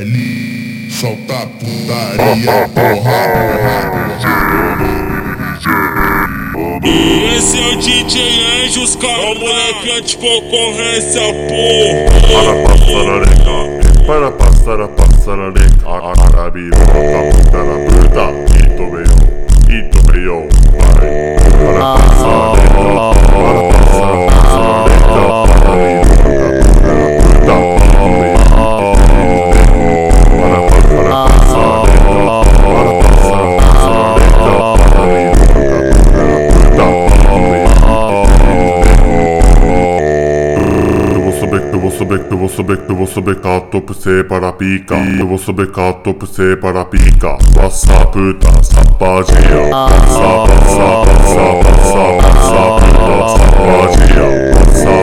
ML, solta putaria, porra. Esse é o DJ Anjos, cara, o moleque anti-concorrência, porra. Para passar a passarareca, Arabi, bota na puta, e tomei eu, vai. Para passar a eu vou subir cato pra você para pica. Eu vou subir cato pra você para pica. Passa puta, sapadia. Passa puta, sapadia. Passa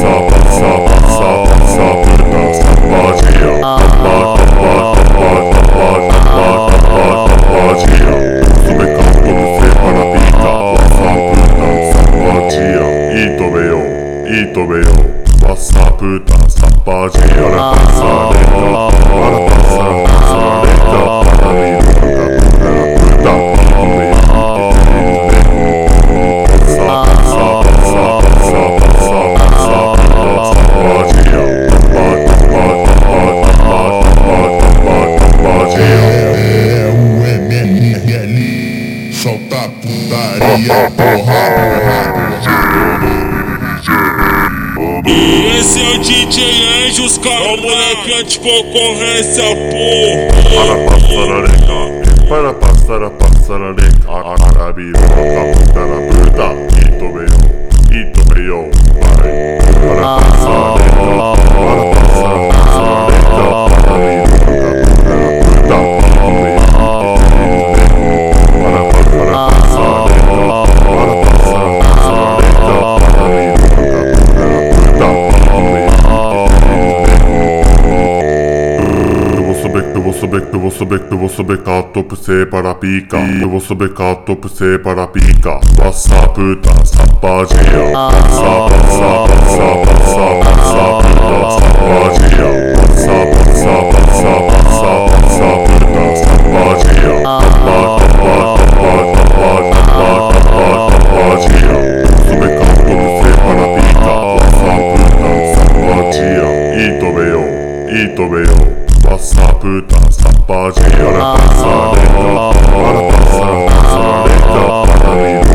puta, sapadia. Subir cato pra você para pica. Passa puta, sapadia. E tomei eu. Passa puta, sapadia. Para passar É o ML, solta putaria, porra. Esse é o DJ Anjos, cara, o moleque anti-concorrência, porra. Para passar a passarareca, Arabi, bota na puta, e tomei eu, vai. Para passar eu vou subir cato pra você para pica. Eu vou subir cato pra você para pica. Passa puta, sapadia. Passa puta, sapadia. Passa puta, sapadia. Subir cato pra você para pica. Passa puta, sapadia. E tomei eu. Passa puta, sapadia. Para passar, para